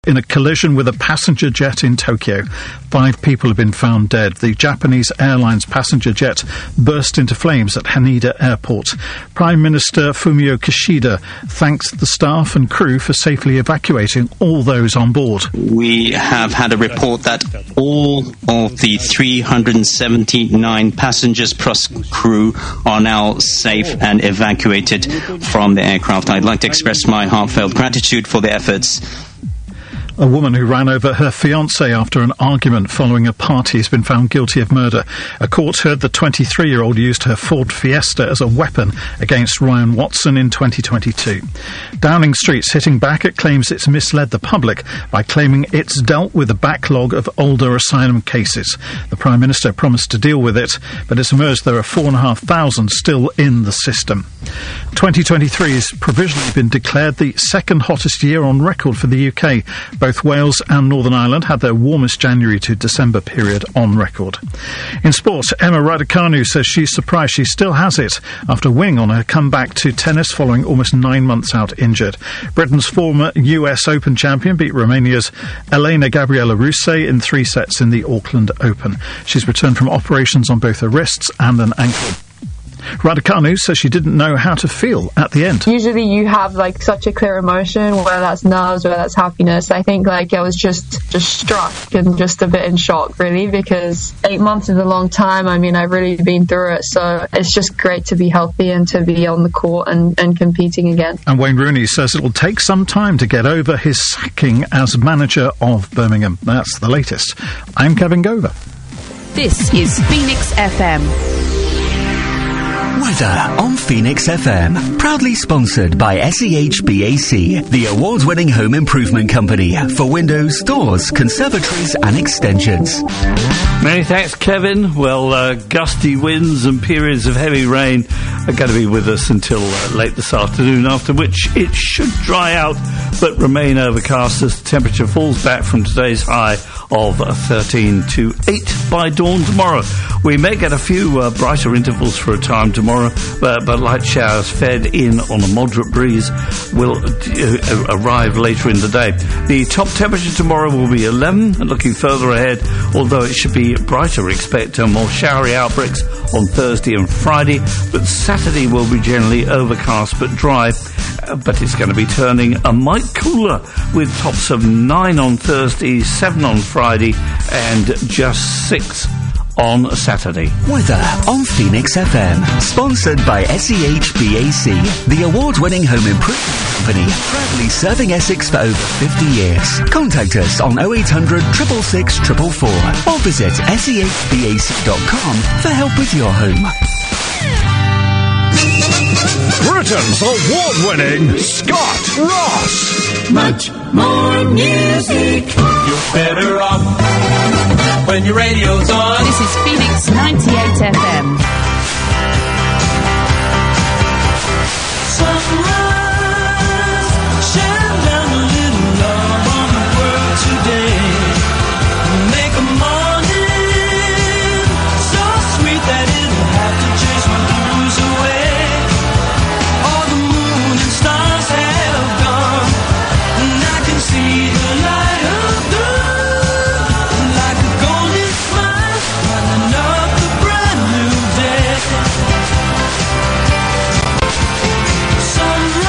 In a collision with a passenger jet in Tokyo, 5 people have been found dead. The Japanese Airlines passenger jet burst into flames at Haneda Airport. Prime Minister Fumio Kishida thanks the staff and crew for safely evacuating all those on board. We have had a report that all of the 379 passengers plus crew are now safe and evacuated from the aircraft. I'd like to express my heartfelt gratitude for the efforts. A woman who ran over her fiancé after an argument following a party has been found guilty of murder. A court heard the 23-year-old used her Ford Fiesta as a weapon against Ryan Watson in 2022. Downing Street's hitting back at claims it's misled the public by claiming it's dealt with a backlog of older asylum cases. The Prime Minister promised to deal with it, but it's emerged there are 4,500 still in the system. 2023 has provisionally been declared the second hottest year on record for the UK. Both Wales and Northern Ireland had their warmest January to December period on record. In sport, Emma Raducanu says she's surprised she still has it after winning on her comeback to tennis following almost 9 months out injured. Britain's former US Open champion beat Romania's Elena Gabriela Rousset in 3 sets in the Auckland Open. She's returned from operations on both her wrists and an ankle. Raducanu says she didn't know how to feel at the end. Usually you have such a clear emotion, whether that's nerves, whether that's happiness. I think I was just struck and just a bit in shock, really, because 8 months is a long time. I mean, I've really been through it, so it's just great to be healthy and to be on the court and competing again. And Wayne Rooney says it will take some time to get over his sacking as manager of Birmingham. That's the latest. I'm Kevin Gover. This is Phoenix FM. Weather on Phoenix FM. Proudly sponsored by SEHBAC, the award-winning home improvement company for windows, doors, conservatories and extensions. Many thanks, Kevin. Well, gusty winds and periods of heavy rain are going to be with us until late this afternoon, after which it should dry out but remain overcast as the temperature falls back from today's high of 13 to 8 by dawn tomorrow. We may get a few brighter intervals for a time tomorrow, but light showers fed in on a moderate breeze will arrive later in the day. The top temperature tomorrow will be 11, and looking further ahead, although it should be brighter, expect more showery outbreaks on Thursday and Friday, but Saturday will be generally overcast but dry, but it's going to be turning a mite cooler with tops of 9 on Thursday, 7 on Friday and just 6 on Saturday. Weather on Phoenix FM. Sponsored by SEHBAC, the award-winning home improvement company, proudly serving Essex for over 50 years. Contact us on 0800 666 444 or visit sehbac.com for help with your home. Britain's award-winning Scott Ross. Much more music. You're better off when your radio's on. This is Phoenix 98 FM. Sunrise, shine down a little love on the world today. Make a morning so sweet that it'll have to chase my blues away. All the moon and stars have gone, and I can see the light of dawn, like a golden smile lighting up the brand new day. Sunrise.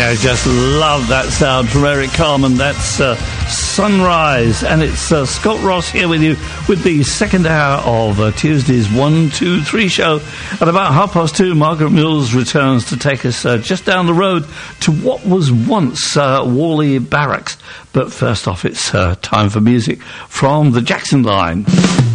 Yeah, just love that sound from Eric Carmen. That's Sunrise, and it's Scott Ross here with you with the second hour of Tuesday's 1, 2, 3 show. At about 2:30, Margaret Mills returns to take us just down the road to what was once Whalley Barracks. But first off, it's time for music from the Jackson Line.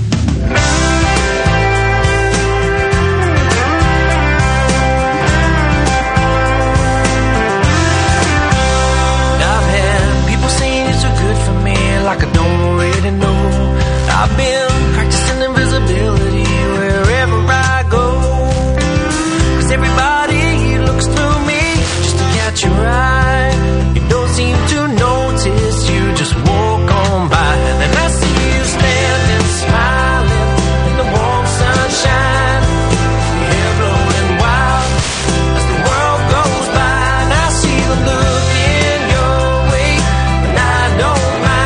Like I don't already know. I've been practicing invisibility wherever I go. 'Cause everybody looks through me just to catch your eye. You don't seem to notice, you just walk on by. Then I see you standing, smiling in the warm sunshine. Your hair blowing wild as the world goes by. And I see the look in your way, and I don't mind.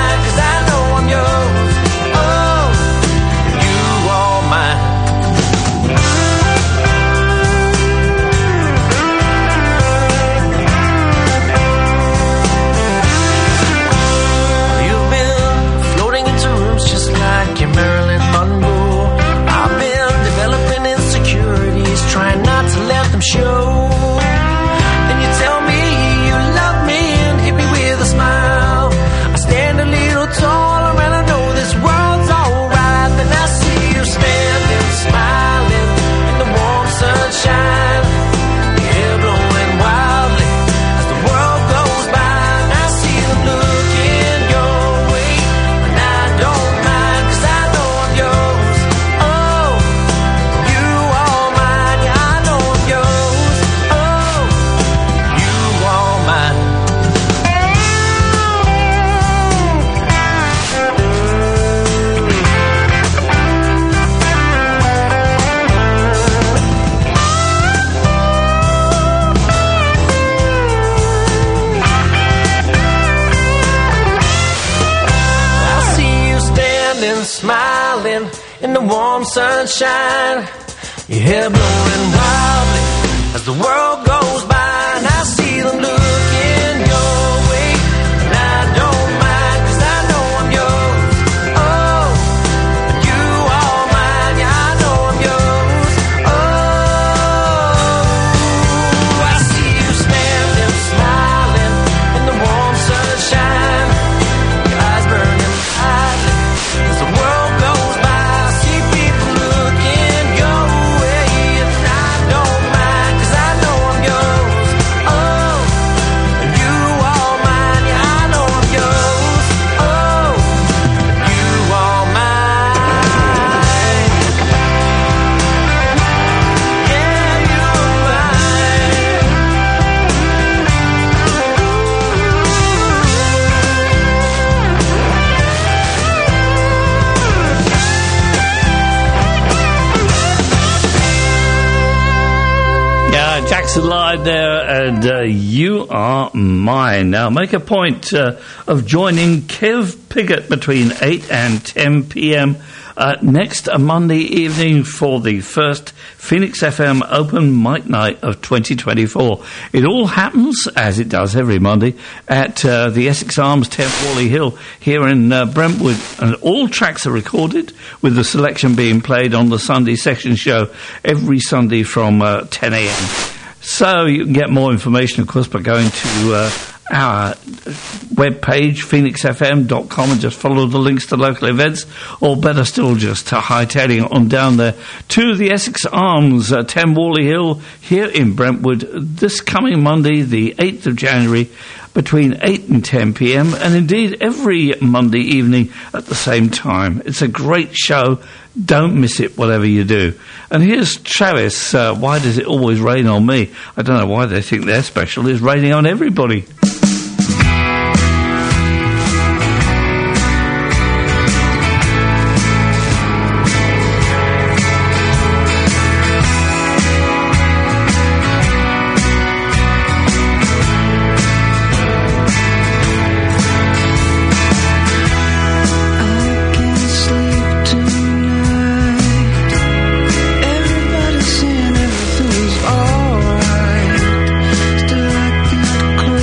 Marilyn Monroe. I've been developing insecurities, trying not to let them show. Then you tell me you love me and hit me with a smile. I stand a little taller and I know this world's alright. Then I see you standing, smiling in the warm sunshine. Your hair blowing wildly as the world goes by. And I see the look in your way, and I don't mind. Smiling in the warm sunshine, your hair blowing wildly as the world goes by. And I see them look in your way, and I don't mind, 'cause I know I'm yours. Oh, and you are mine, yeah, I know I'm yours. Oh, I see you standing, smiling in the warm sunshine. Your eyes burning brightly as the world goes by. I see people looking your way, and I don't mind, 'cause I know I'm yours. Oh, and you are mine, yeah, I know I'm yours. Oh, and you are mine. Yeah, you are mine. Yeah, Jackson Line there, and you are mine. Now, make a point of joining Kev Piggott between 8 and 10 p.m. Next Monday evening for the first Phoenix FM Open Mic Night of 2024. It all happens, as it does every Monday, at the Essex Arms 10th Whalley Hill here in Brentwood. And all tracks are recorded, with the selection being played on the Sunday section show every Sunday from 10 a.m. So you can get more information, of course, by going to our webpage, phoenixfm.com, and just follow the links to local events, or better still, just hightailing on down there to the Essex Arms 10 Whalley Hill here in Brentwood this coming Monday, the 8th of January, between 8 and 10 p.m, and indeed every Monday evening at the same time. It's a great show. Don't miss it, whatever you do. And here's Travis, Why Does It Always Rain on Me? I don't know why they think they're special. It's raining on everybody. Everybody's saying everything's alright. Still I cannot close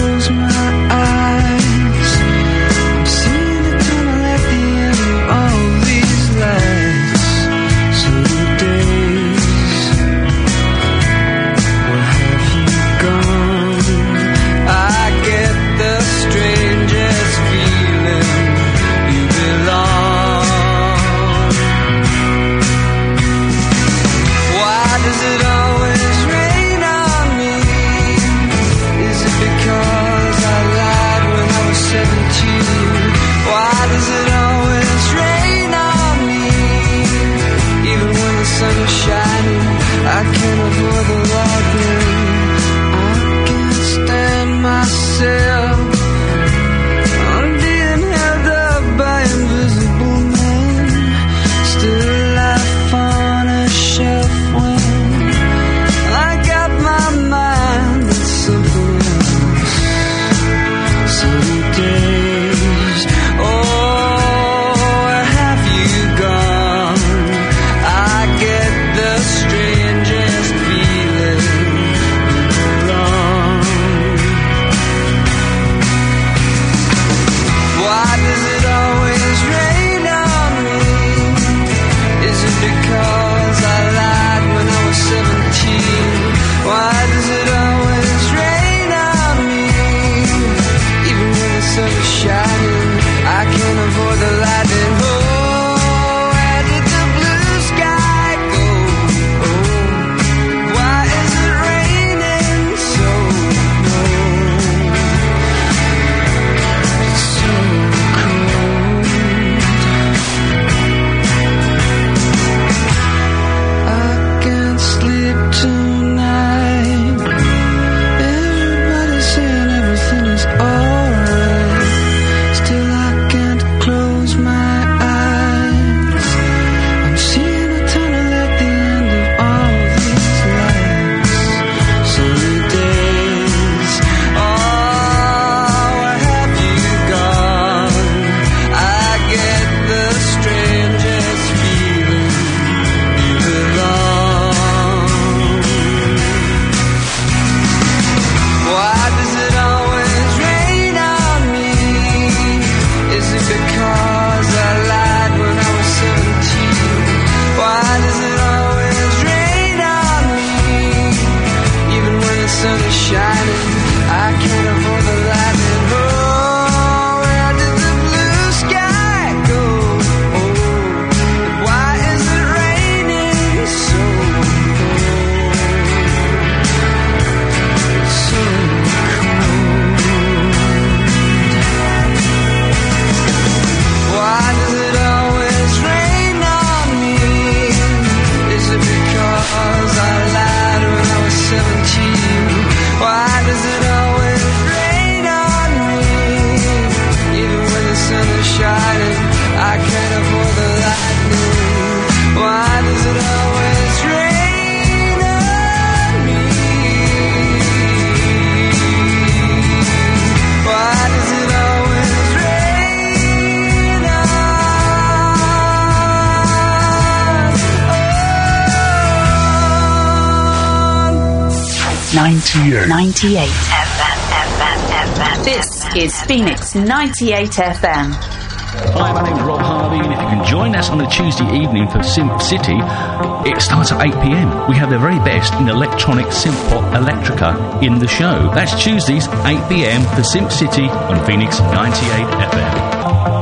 98 FM. This is Phoenix 98 FM. Hi, my name's Rob Harvey, and if you can join us on a Tuesday evening for Synth City, it starts at 8 p.m. We have the very best in electronic synth pop electrica in the show. That's Tuesdays, 8 p.m. for Synth City on Phoenix 98 FM.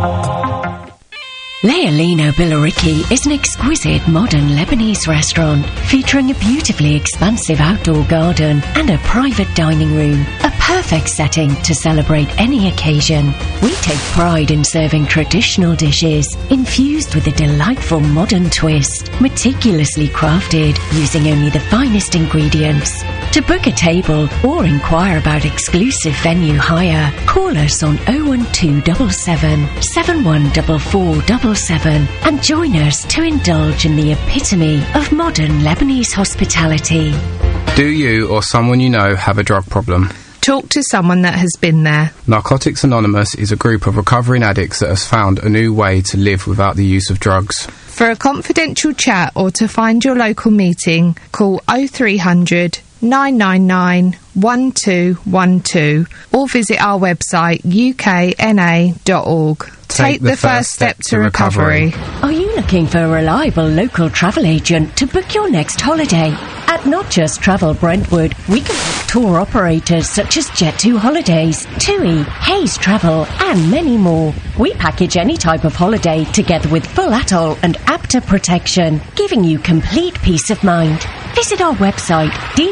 Leolino Billericay is an exquisite modern Lebanese restaurant featuring a beautifully expansive outdoor garden and a private dining room, a perfect setting to celebrate any occasion. We take pride in serving traditional dishes infused with a delightful modern twist, meticulously crafted using only the finest ingredients. To book a table or inquire about exclusive venue hire, call us on 01277 714477 and join us to indulge in the epitome of modern Lebanese hospitality. Do you or someone you know have a drug problem? Talk to someone that has been there. Narcotics Anonymous is a group of recovering addicts that has found a new way to live without the use of drugs. For a confidential chat or to find your local meeting, call 0300 999 1212 or visit our website ukna.org. Take the first step to recovery. Are you looking for a reliable local travel agent to book your next holiday? At Not Just Travel Brentwood, we can book tour operators such as Jet2 Holidays, TUI, Hayes Travel, and many more. We package any type of holiday together with full atoll and APTA protection, giving you complete peace of mind. Visit our website,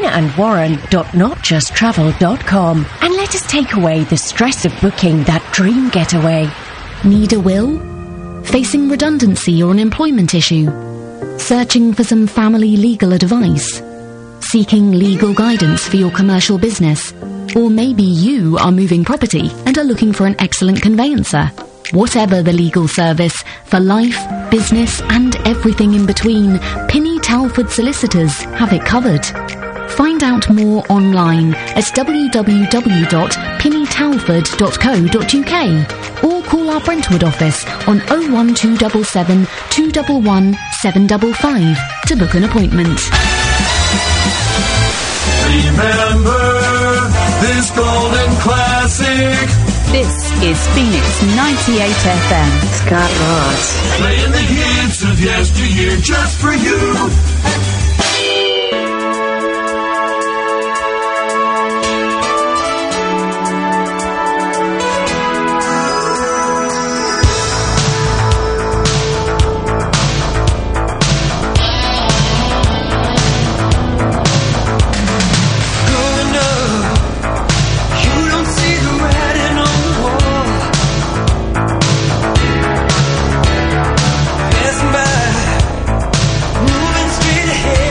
dinaandwarren.notjusttravel.com, and let us take away the stress of booking that dream getaway. Need a will? Facing redundancy or an employment issue? Searching for some family legal advice? Seeking legal guidance for your commercial business? Or maybe you are moving property and are looking for an excellent conveyancer? Whatever the legal service, for life, business and everything in between, Pinny Talford Solicitors have it covered. Find out more online at www.pinnytalford.co.uk or call our Brentwood office on 01277 211 755 to book an appointment. Remember this golden classic. This is Phoenix 98 FM. Scott Ross. Playing the hits of yesteryear just for you. Moving straight ahead.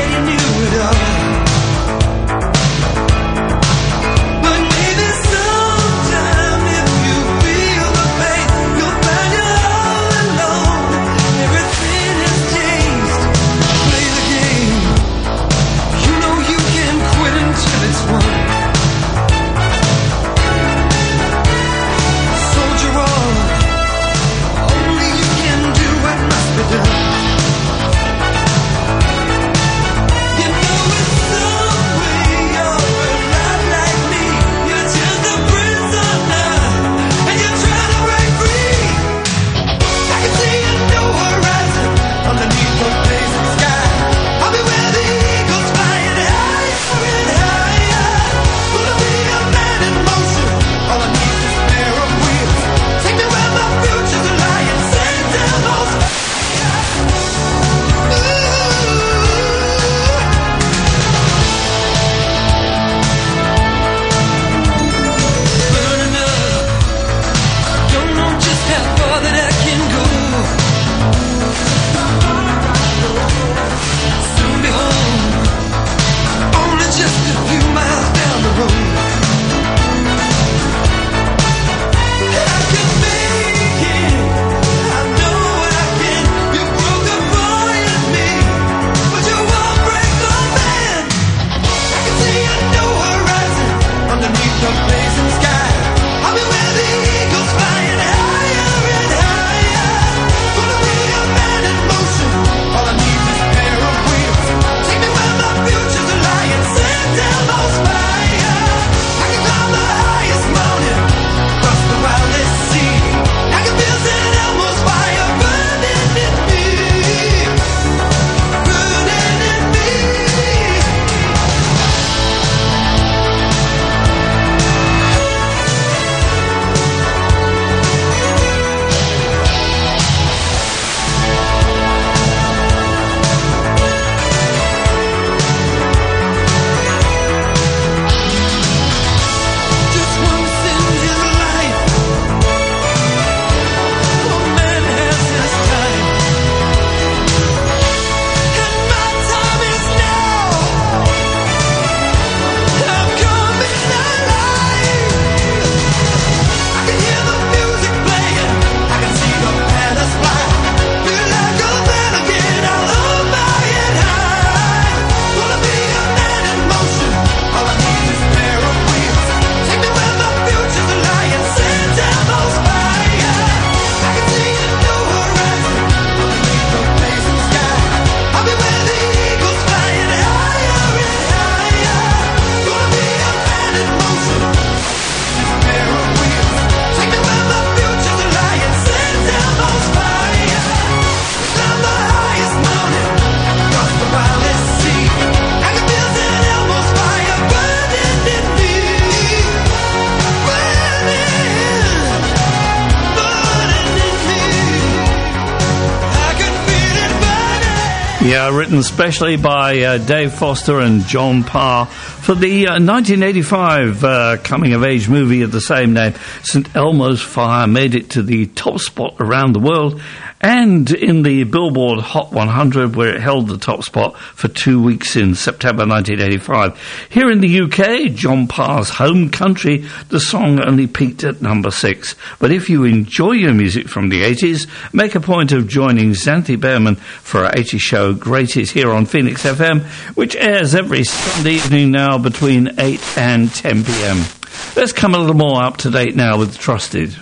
Yeah, written specially by Dave Foster and John Parr for the 1985 coming-of-age movie of the same name. St Elmo's Fire made it to the top spot around the world and in the Billboard Hot 100, where it held the top spot for 2 weeks in September 1985. Here in the UK, John Parr's home country, the song only peaked at number 6. But if you enjoy your music from the 80s, make a point of joining Xanthi Behrman for our 80s show Great Hits here on Phoenix FM, which airs every Sunday evening now between 8 and 10 p.m. Let's come a little more up to date now with Trusted.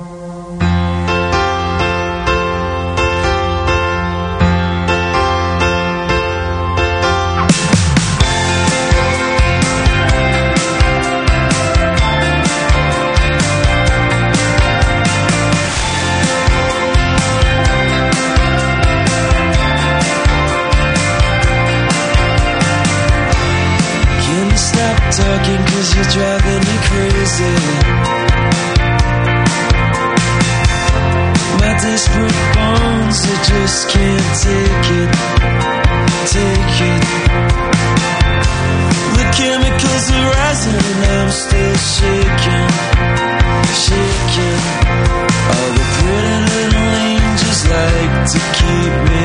Talking 'cause you're driving me crazy. My desperate bones, I just can't take it. The chemicals are rising and I'm still shaking. All the pretty little angels like to keep me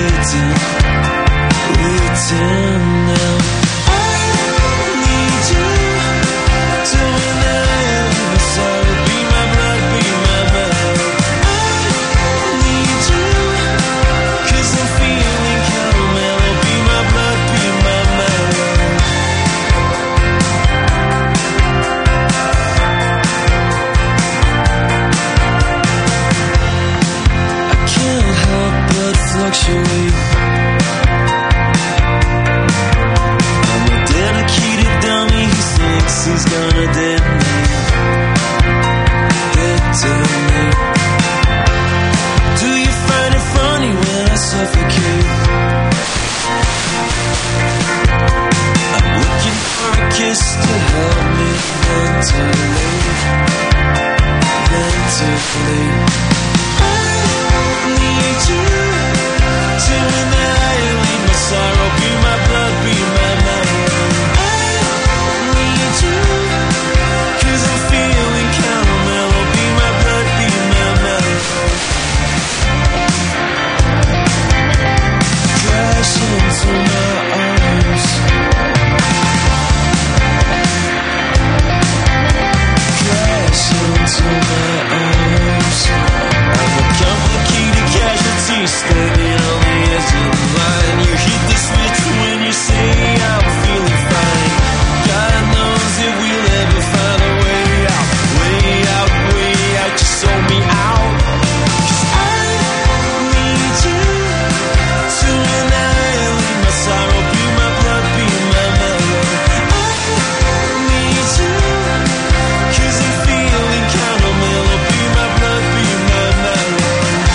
waiting now. Fluctuate. I'm a dedicated dummy who thinks he's gonna detonate. Do you find it funny when I suffocate? I'm looking for a kiss to help me ventilate. I need you. To annihilate my sorrow, be my blood, be my mind. I need you, 'cause I'm feeling kinda mellow, be my blood, be my mind. Crash into my arms. Crash into my arms. I'm a complicated casualty standing on the edge of the line. You hit the switch when you say I'm feeling fine. God knows if we'll ever find a way out. Just sold me out. 'Cause I need you to annihilate my sorrow, be my blood, be my mellow. I need you, 'cause I'm feeling kinda mellow, be my blood, be my mellow.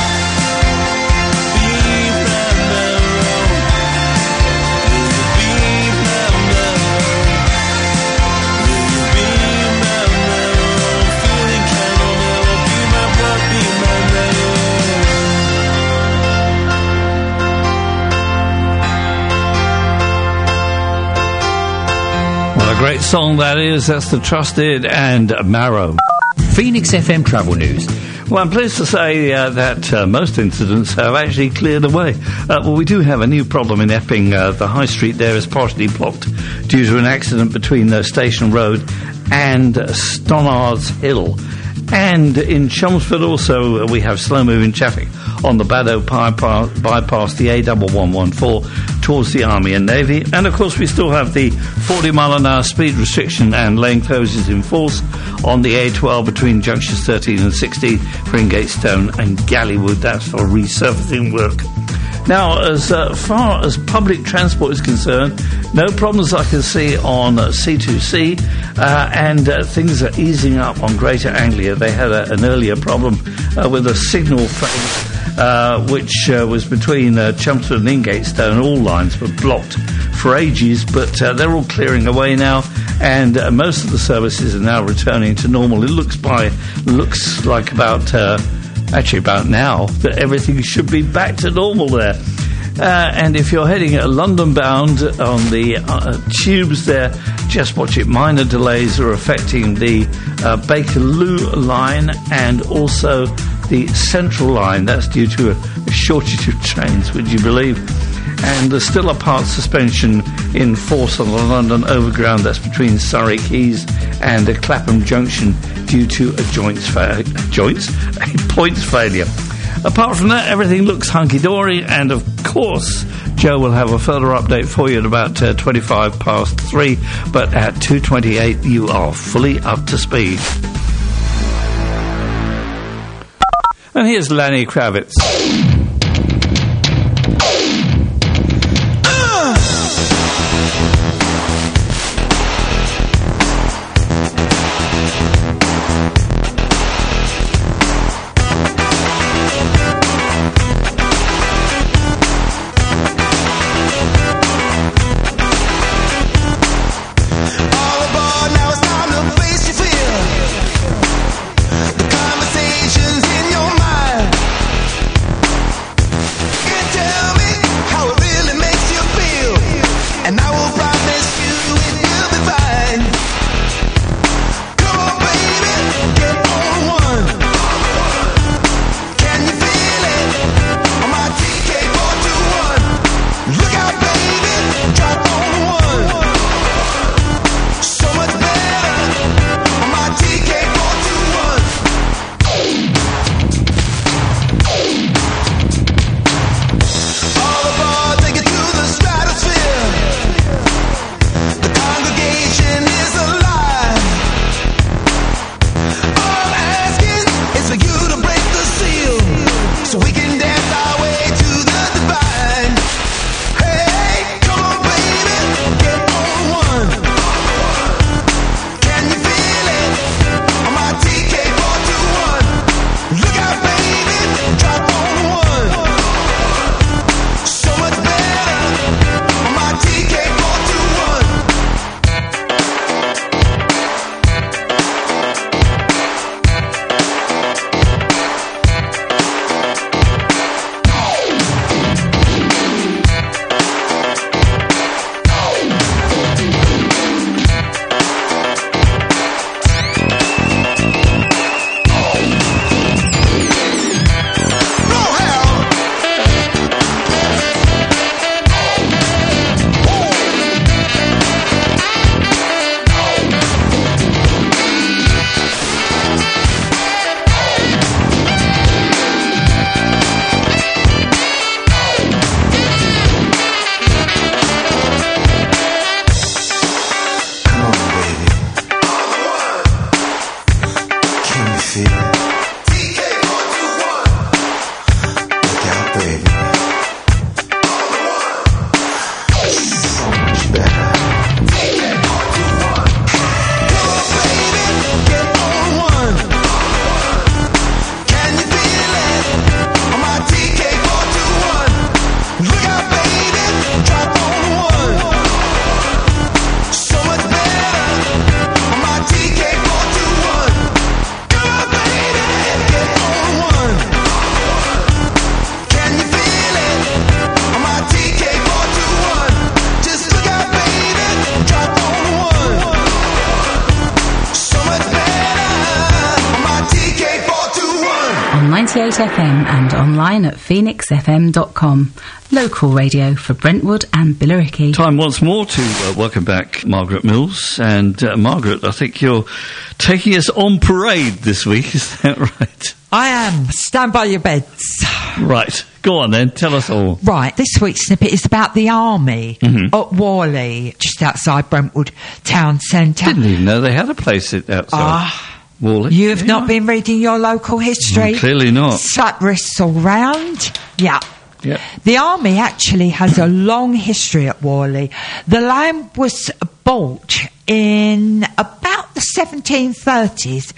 Great song that is. That's the Trusted and Marrow. Phoenix FM travel news. Well, I'm pleased to say that most incidents have actually cleared away. Well, we do have a new problem in Epping. The high street there is partially blocked due to an accident between Station Road and Stonnards Hill. And in Chelmsford also we have slow-moving traffic on the Baddow bypass, the A1114 towards the Army and Navy. And of course we still have the 40-mile-an-hour speed restriction and lane closures in force on the A12 between junctions 13 and 16 for Ingatestone and Gallywood. That's for resurfacing work. Now, as far as public transport is concerned, no problems I can see on C2C, and things are easing up on Greater Anglia. They had an earlier problem with a signal failure, which was between Chelmsford and Ingatestone. All lines were blocked for ages, but they're all clearing away now, and most of the services are now returning to normal. It looks like about now that everything should be back to normal there. And if you're heading London bound on the tubes there, just watch it. Minor delays are affecting the Bakerloo line and also the Central line. That's due to a shortage of trains, would you believe? And there's still a part suspension in force on the London Overground. That's between Surrey Quays and Clapham Junction due to a points failure. Apart from that, everything looks hunky-dory, and of course, Joe will have a further update for you at about 25 past 3, but at 2:28 you are fully up to speed. And here's Lenny Kravitz. Conversations in your mind. 98 FM and online at phoenixfm.com. Local radio for Brentwood and Billericay. Time once more to welcome back Margaret Mills. And Margaret, I think you're taking us on parade this week, is that right? I am. Stand by your beds. Right. Go on then, tell us all. Right, this week's snippet is about the army at Worley, just outside Brentwood Town Centre. Didn't even know they had a place outside Worley. You have not been reading your local history? Clearly not. Slut risks all round. Yeah. Yep. The army actually has a long history at Worley. The land was bought in about the 1730s,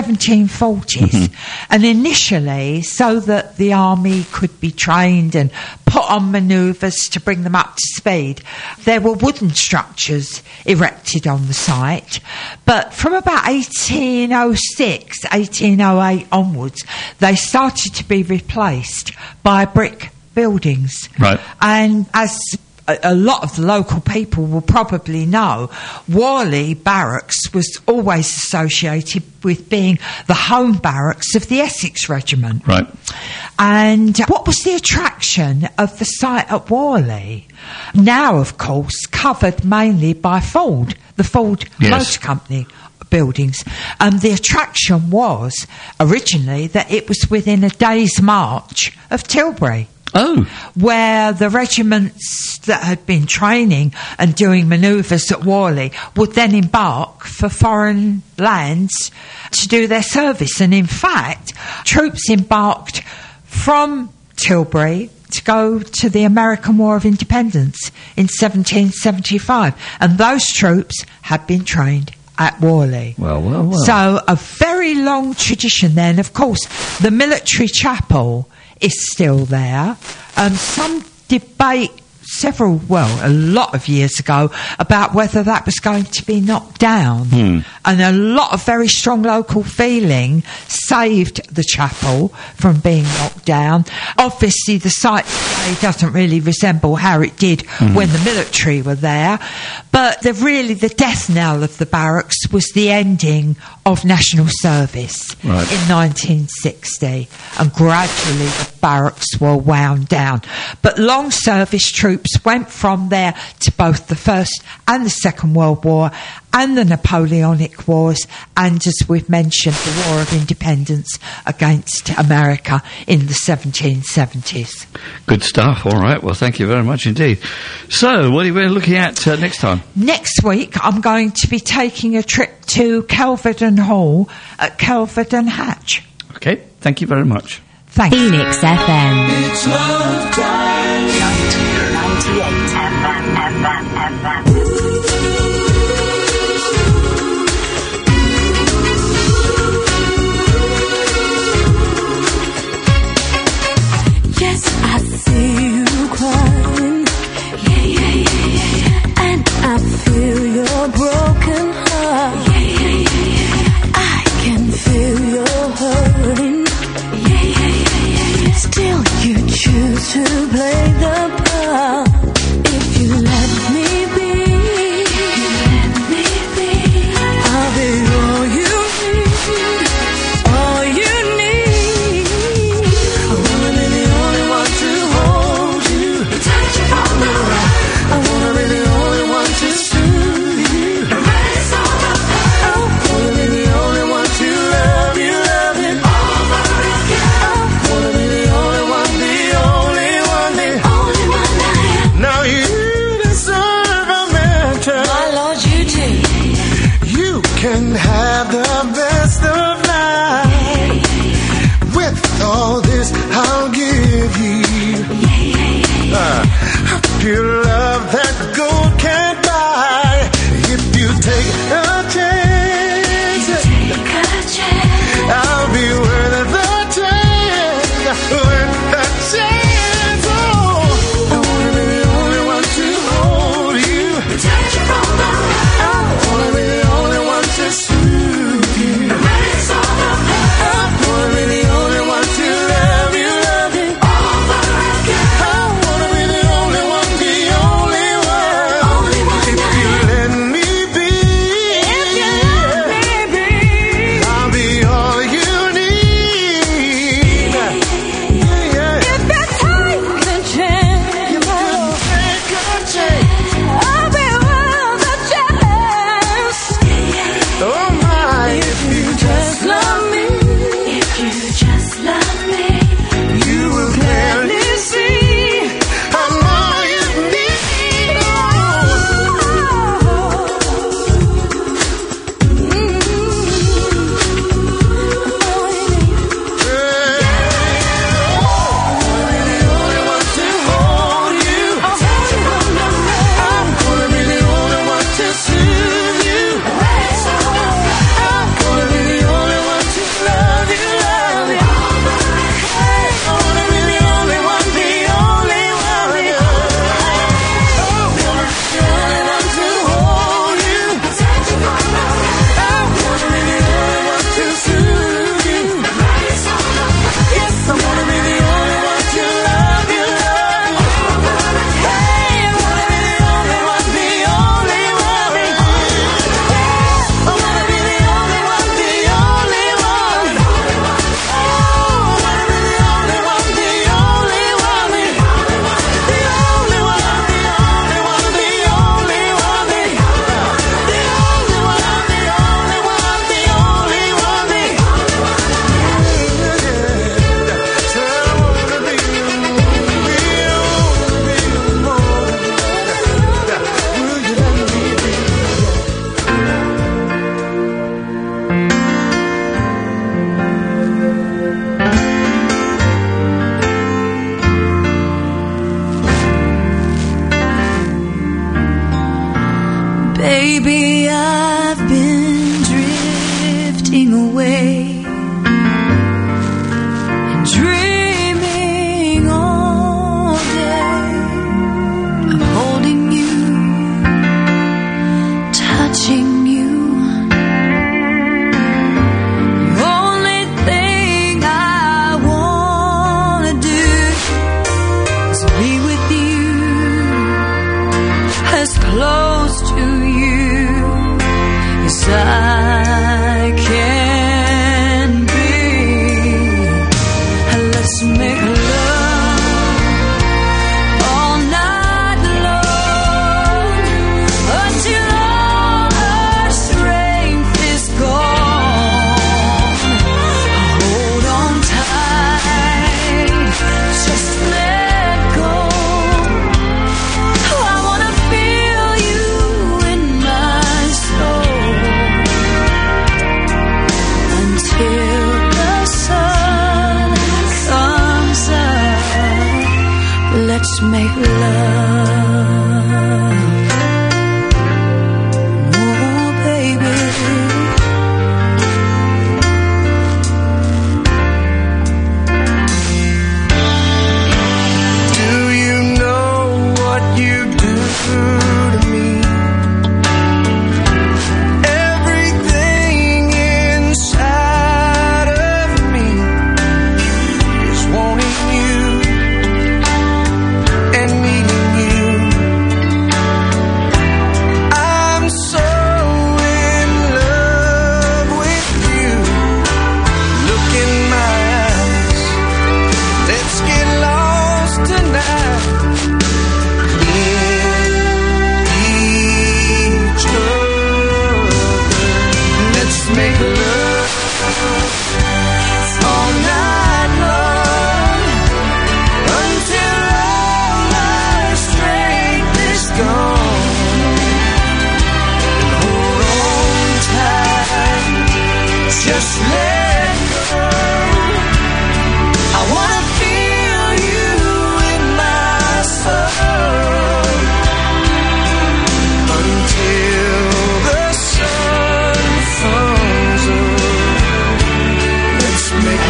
1740s, and initially so that the army could be trained and put on manoeuvres to bring them up to speed. There were wooden structures erected on the site, but from about 1806, 1808 onwards, they started to be replaced by brick buildings. Right. And as a lot of the local people will probably know, Worley Barracks was always associated with being the home barracks of the Essex Regiment. Right. And what was the attraction of the site at Worley? Now, of course, covered mainly by Ford, the Ford Motor Company buildings. The attraction was originally that it was within a day's march of Tilbury. Oh. Where the regiments that had been training and doing manoeuvres at Worley would then embark for foreign lands to do their service. And in fact, troops embarked from Tilbury to go to the American War of Independence in 1775. And those troops had been trained at Worley. Well. So a very long tradition then. Of course, the military chapel is still there. Some debate a lot of years ago about whether that was going to be knocked down. And a lot of very strong local feeling saved the chapel from being knocked down. Obviously, the site today doesn't really resemble how it did when the military were there. But the death knell of the barracks was the ending of national service in 1960. And gradually the barracks were wound down. But long service troops went from there to both the First and the Second World War and the Napoleonic Wars, and as we've mentioned, the War of Independence against America in the 1770s. Good stuff. All right. Well, thank you very much indeed. So, what are we looking at next time? Next week, I'm going to be taking a trip to Kelvedon Hall at Kelvedon Hatch. Okay. Thank you very much. Thanks. Phoenix FM. It's love time. 98 FM. Yes, I see you crying. Yeah. And I feel your broken heart. Yeah. I can feel your hurting. Yeah. Still, you choose to play the part. If you let me be, I'll be all you need. All you need. I wanna be the only one to hold you, touch you from the right. I wanna be the only one to soothe you, erase all the pain. I wanna be the only one to love you over again. I wanna be the only one, the only one I am. Now you decide. Baby, I've been drifting away and dreaming all day of holding you, touching you. The only thing I wanna do is be with you, as close to you as I can be. Let's make love all night long until all our strength is gone. Hold on tight, just let go. I wanna feel you in my soul until the sun comes up. Let's make love. Oh, baby. Do you know what you do to me? Everything inside of me is wanting you and needing you. I'm so in love with you. Look in my eyes. Let's get lost tonight in each other. Let's make love all night long until all our strength is gone. Hold on tight, just let go. I wanna feel you in my soul until the sun comes up. Let's make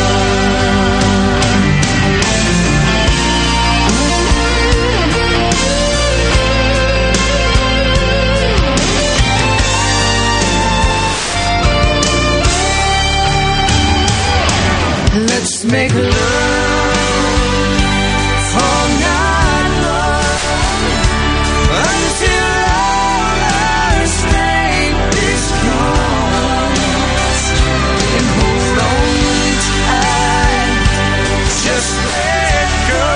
love. Let's make love all night long until all our strength is gone. And hold on tight, just let go.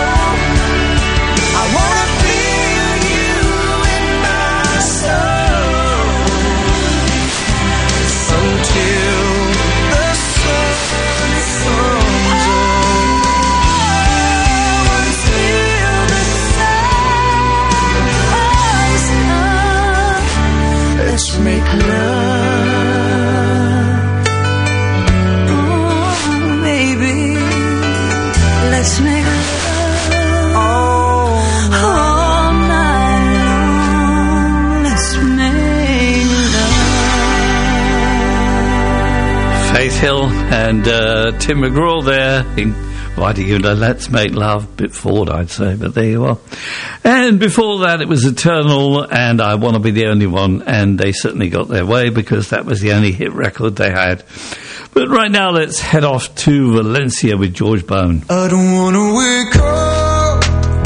I wanna feel you in my soul until the sun comes up. Until the sun comes up. Let's make love. Oh, baby, let's make love all night long. Let's make love. Faith Hill and Tim McGraw there inviting you to Let's Make Love. Bit forward, I'd say, but there you are. And before that, it was Eternal and I Want to Be the Only One, and they certainly got their way because that was the only hit record they had. But right now, let's head off to Valencia with George Bone. I don't wanna wake up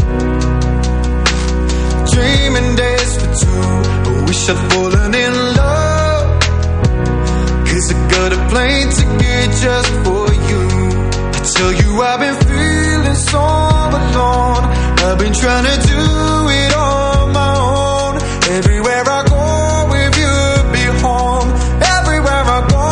dreaming days for two. I wish I'd fallen in love, 'cause I got a plane ticket just for you. I tell you I've been feeling so alone. I've been trying to do it on my own. Everywhere I go with you, be home. Everywhere I go,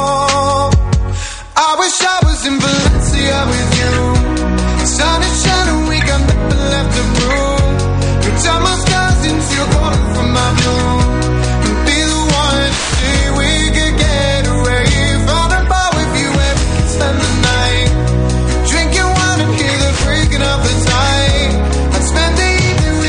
I wish I was in Valencia with you. Sun is shining, we got nothing left to prove. You turn my stars into your golden from my blue. And be the one to say we could get away. Found a bar with you where we can spend the night, drinking wine and hear the breaking of the tide. I'd spend the evening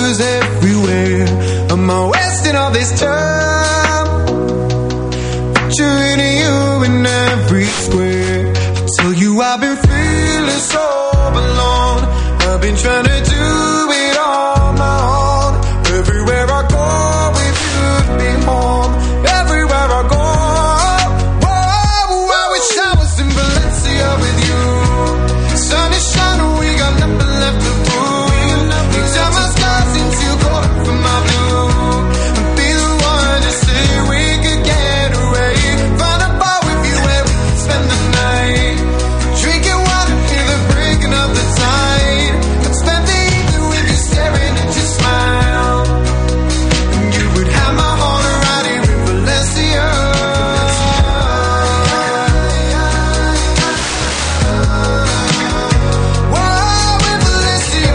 was everywhere. Am I wasting all this time? Picturing you in every square. I tell you I've been feeling so alone. I've been trying to do it on my own. Everywhere I go with you to be home. Everywhere I go. Whoa, I wish I was in Valencia with you. Sun is shining, we got nothing left to prove. You turn my skies into gold from my blue. And be the one to say we could get away. Find a bar with you where we can spend the night. Drinking water, hear the breaking of the tide. I'd spend the evening with you staring at your smile. And you would have my heart right here in Valencia. Whoa, in Valencia.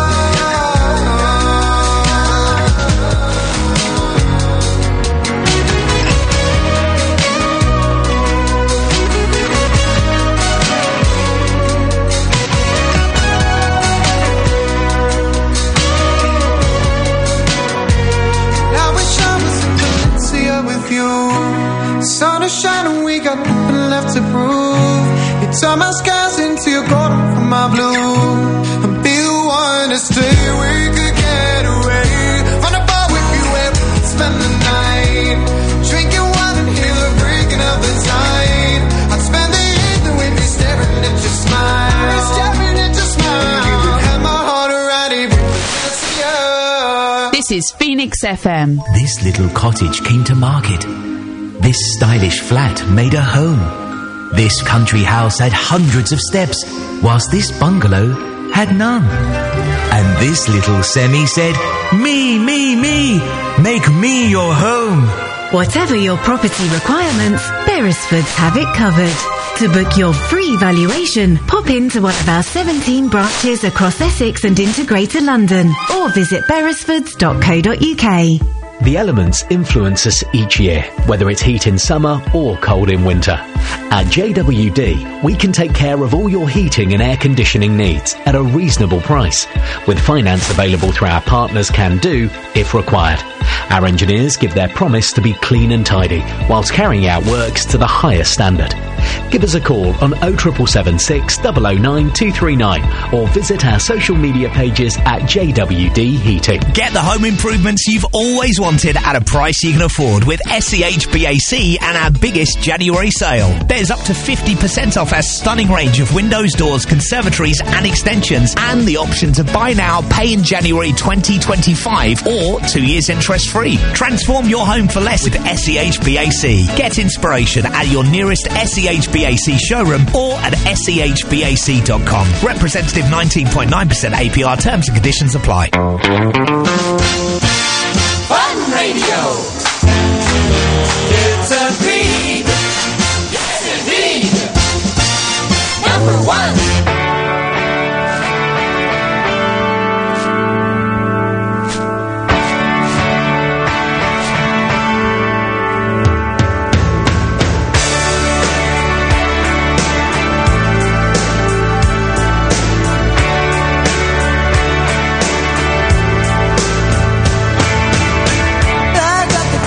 I wish I was in Valencia with you. Sun is shining, we got nothing left to prove. You turn my skies into your gold from my blue. And be the one to stay, we could get away. Find a bar with you where we can spend the night. Drinking wine and hear the breaking of the tide. I'd spend the evening with you staring at your smile. Staring at your smile. You would have my heart right here in Valencia. This is Phoenix FM. This little cottage came to market. This stylish flat made a home. This country house had hundreds of steps, whilst this bungalow had none. And this little semi said, me, make me your home. Whatever your property requirements, Beresfords have it covered. To book your free valuation, pop into one of our 17 branches across Essex and into Greater London, or visit beresfords.co.uk. The elements influence us each year, whether it's heat in summer or cold in winter. At JWD, we can take care of all your heating and air conditioning needs at a reasonable price, with finance available through our partners Can Do if required. Our engineers give their promise to be clean and tidy, whilst carrying out works to the highest standard. Give us a call on 07776 009 239 or visit our social media pages at JWD Heating. Get the home improvements you've always wanted at a price you can afford with SEHBAC and our biggest January sale. There's up to 50% off our stunning range of windows, doors, conservatories and extensions, and the option to buy now, pay in January 2025 or 2 years interest free. Transform your home for less with SEHBAC. Get inspiration at your nearest SEHBAC showroom or at sehbac.com. Representative 19.9% APR. Terms and conditions apply. Fun Radio. It's a dream. Yes, indeed. Number one. I got the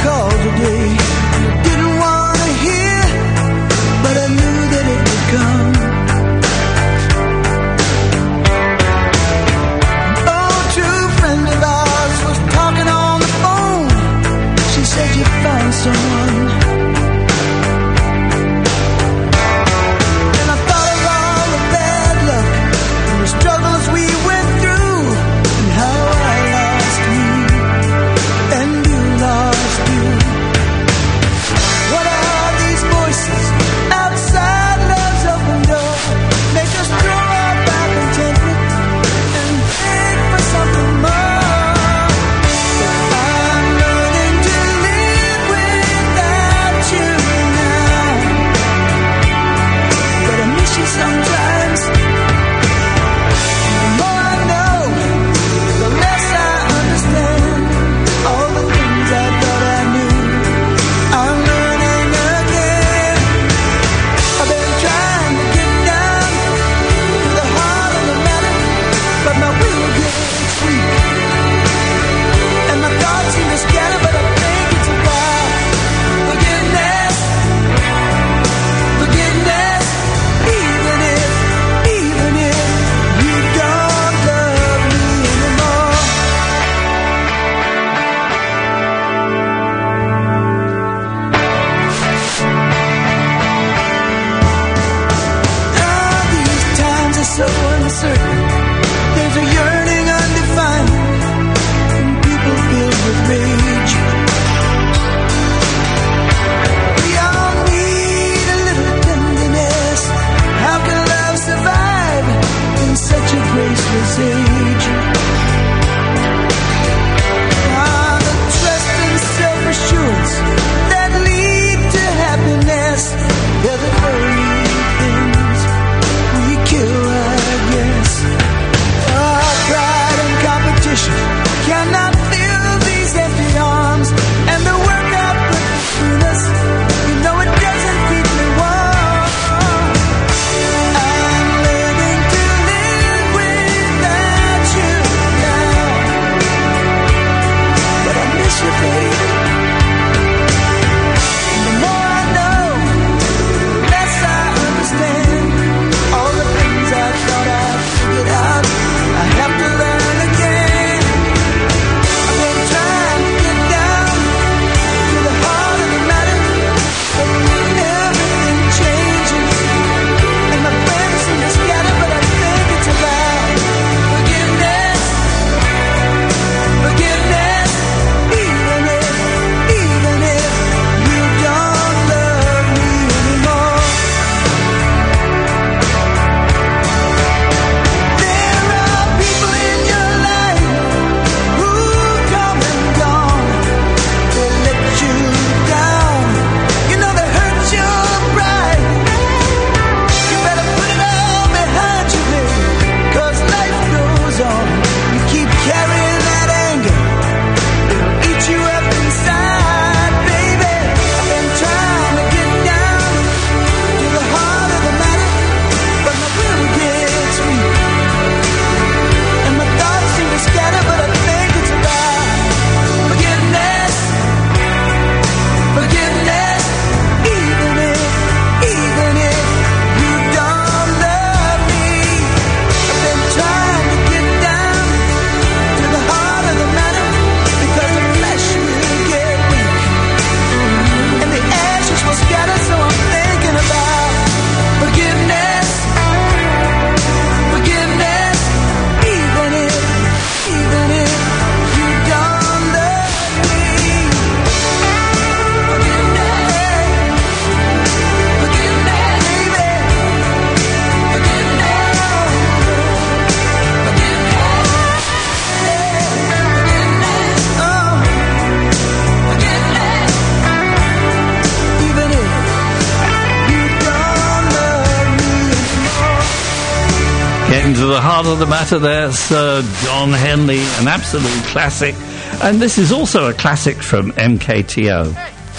the heart of the matter there, Sir Don Henley, an absolute classic. And this is also a classic from MKTO.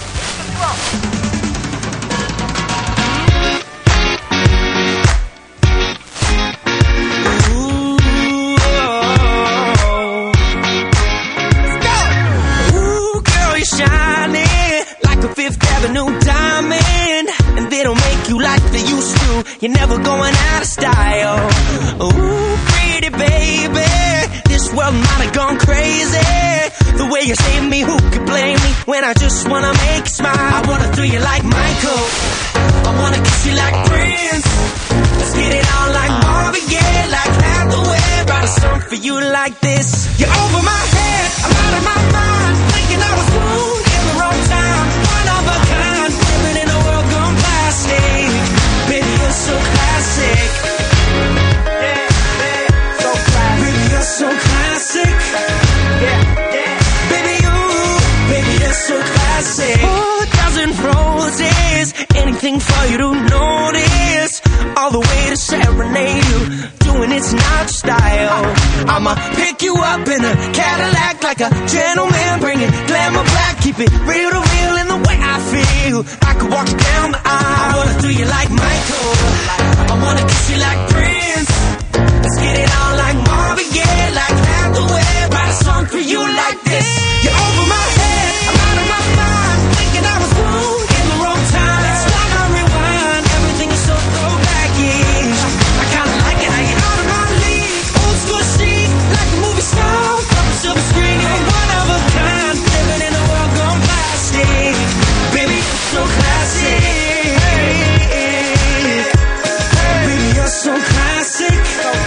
Ooh, girl, you're shining like a Fifth Avenue diamond, and they don't make you like they used to. You're never going out of style. Ooh, pretty baby, this world might have gone crazy. The way you save me, who could blame me when I just wanna make you smile? I wanna throw you like Michael, I wanna kiss you like Prince. Let's get it on like Marvin Gaye, like Hathaway. Write a song for you like this. You're over my head, I'm out of my mind, thinking I was born in the wrong time. One of a kind, living in a world gone plastic. Baby, you're so classic. Yeah, so classic. Baby, you're so classic. So classic. 4,000 roses, anything for you to notice. All the way to serenade you, doing it's not style. I'ma pick you up in a Cadillac like a gentleman, bring it glamour black, keep it real to real in the way I feel. I could walk you down the aisle. I wanna do you like Michael, I wanna kiss you like Prince. Let's get it on like Marvin Gaye, like Hathaway. Write a song for you like this. You're over my head, I'm out of my mind, thinking I was wrong in the wrong time. Let's stop and rewind, everything is so throwback-ish. I kinda like it how you're out of my league. Old school chic, like a movie star, from a silver screen. You're one of a kind, living in a world gone plastic. Baby, you're so classic. Baby, you're so classic.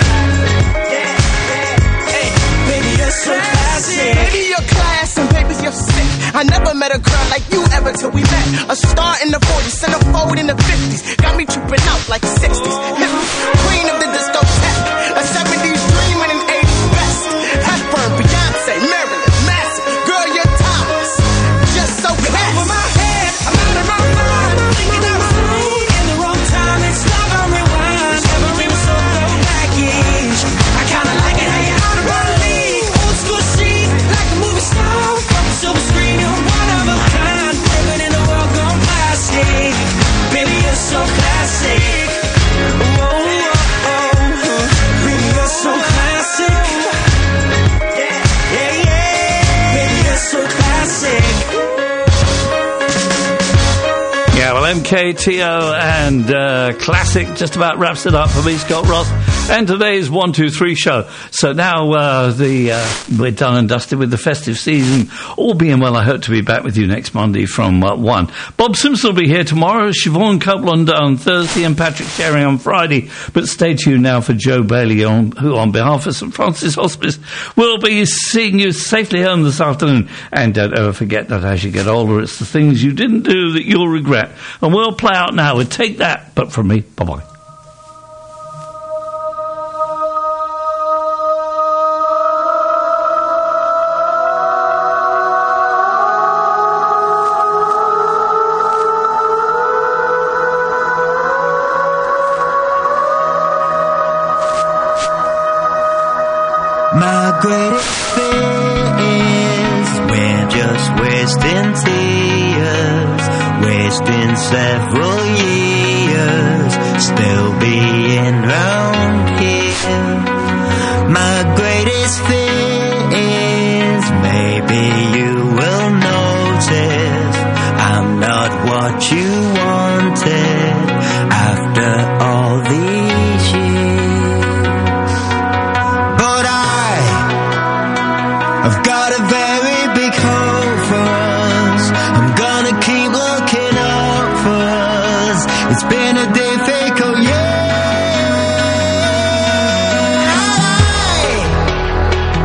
Baby, you're so classic. Baby, you're class and baby, you're sick. I never met a girl like you ever till we met. A star in the 40s, centerfold in the 50s. Got me tripping out like 60s. Queen of the discotheque. A 70s dream and an 80s best. Hepburn, Beyonce, Marilyn, Massive. Girl, you're timeless. Just so classy. Over my head, I'm out of my mind, thinking I was wrong in the wrong time. It's stop and rewind, everything was so throwback-ish. I kinda like it how you're out of my league. Old school chic, like a movie star, from a silver screen. You're one of a kind, living in a world gone plastic. Baby, you're so classic. Oh, oh, oh. Baby, you're so classic. Yeah, yeah, yeah. Baby, you're so classic. Yeah, well, MKTO and Classic just about wraps it up for me, Scott Ross, and today's 1, 2, 3 show. So now we're done and dusted with the festive season. All being well, I hope to be back with you next Monday from 1. Bob Simpson will be here tomorrow, Siobhan Copeland on Thursday, and Patrick Sherry on Friday. But stay tuned now for Joe Bailey, who on behalf of St Francis Hospice will be seeing you safely home this afternoon. And don't ever forget that as you get older, it's the things you didn't do that you'll regret. And we'll play out now with Take That, but from me, bye-bye. My greatest fear is we're just wasting tears, wasting several years, still being round here. My greatest fear is maybe you will notice I'm not what you wanted after all these years. I've got a very big hope for us. I'm gonna keep looking out for us. It's been a difficult year.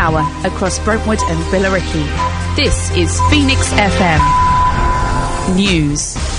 hour across Brentwood and Billericay. This is Phoenix FM News.